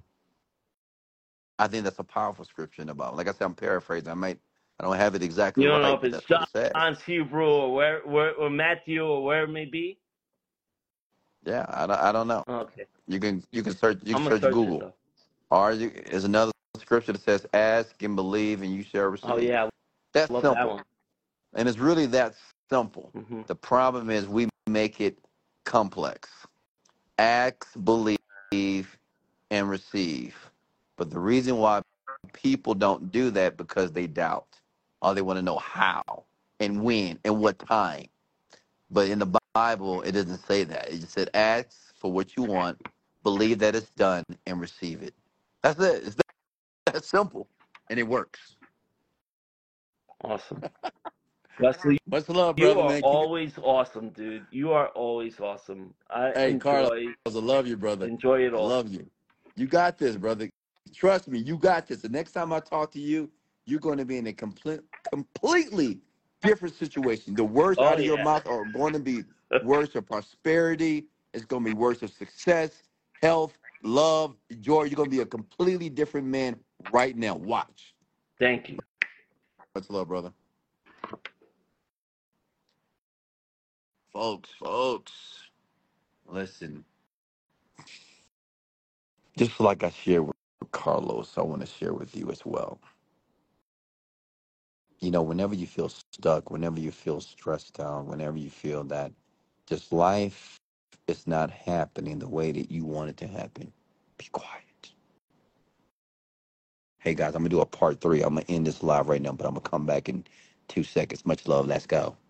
I think that's a powerful scripture in the Bible. Like I said, I'm paraphrasing. I don't have it exactly You don't know right, if but it's that's what it says. John's Hebrew or where or Matthew or where it may be. Yeah, I don't know. Okay, You can search I'm gonna search it Google. though. Or is another scripture that says, "Ask and believe, and you shall Oh receive." yeah, That's I love that simple, one. and it's really that simple. Hmm. The problem is we make it complex. Ask, believe, and receive. But the reason why people don't do that because they doubt, or they want to know how and when and what time. But in the Bible, it doesn't say that. It just said, "Ask for what you want, believe that it's done, and receive it." That's it. It's that simple, and it works. Awesome. Wesley, Much love, you brother, are man. Keep it. always awesome, dude. You are always awesome. I Hey, Carlos, enjoy I love you, brother. enjoy it I all. love you. You got this, brother. Trust me, you got this. The next time I talk to you, you're going to be in a completely different situation. The words Oh out of your yeah. mouth are going to be words of prosperity. It's going to be words of success, health, love, joy. You're going to be a completely different man right now. Watch. Thank you. Much love, brother. Folks, listen. Just like I shared with Carlos, I want to share with you as well. Whenever you feel stuck, whenever you feel stressed out, whenever you feel that just life is not happening the way that you want it to happen, be quiet. Hey guys, I'm gonna do a part 3. I'm gonna end this live right now, but I'm gonna come back in 2 seconds. Much love. Let's go.